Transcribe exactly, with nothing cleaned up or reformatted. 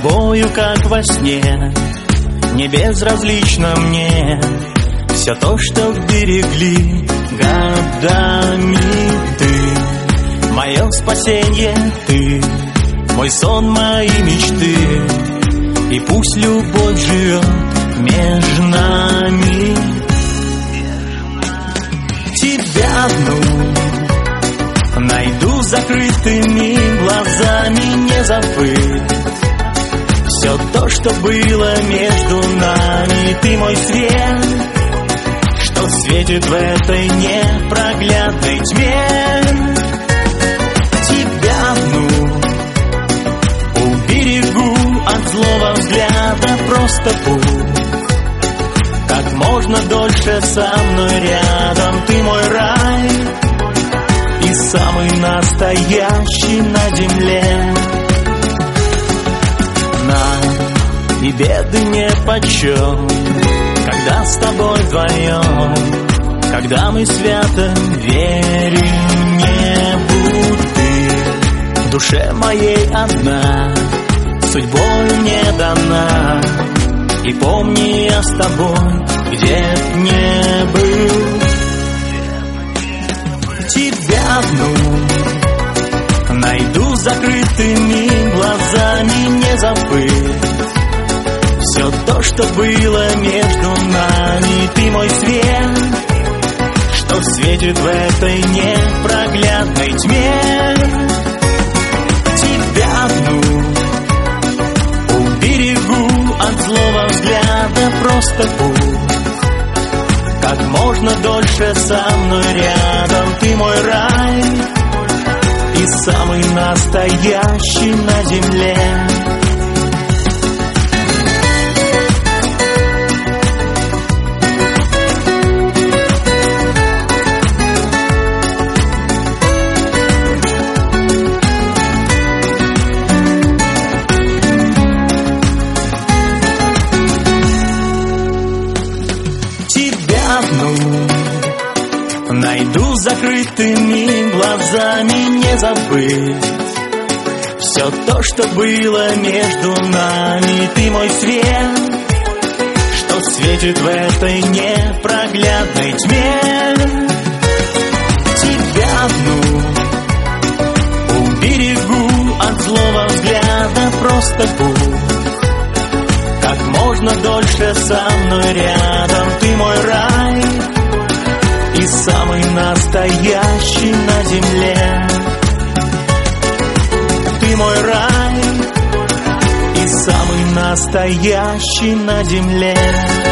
тобою, как во сне, не безразлично мне все то, что берегли годами. Ты мое спасенье, ты мой сон, мои мечты, и пусть любовь живет между нами. Тебя одну найду закрытыми глазами, не забыть все то, что было между нами. Ты мой свет, что светит в этой непроглядной тьме. Тебя одну уберегу от злого взгляда, просто будь как можно дольше со мной рядом. Ты мой рай и самый настоящий на земле. Нам и беды нипочем, когда с тобой вдвоем, когда мы свято верим небу. Ты в душе моей одна, судьбой мне дана, и помни, я с тобой где б не был. Тебя одну найду закрытыми глазами, не забыть все то, что было между нами. Ты мой свет, что светит в этой непроглядной тьме. Тебя одну уберегу от злого взгляда, просто будь как можно дольше со мной рядом. Ты мой рай и самый настоящий на земле. Найду закрытыми глазами, не забыть все то, что было между нами. Ты мой свет, что светит в этой непроглядной тьме. Тебя одну уберегу от злого взгляда, просто будь как можно дольше со мной рядом. Ты мой рай и самый настоящий на земле. Ты мой рай и самый настоящий на земле.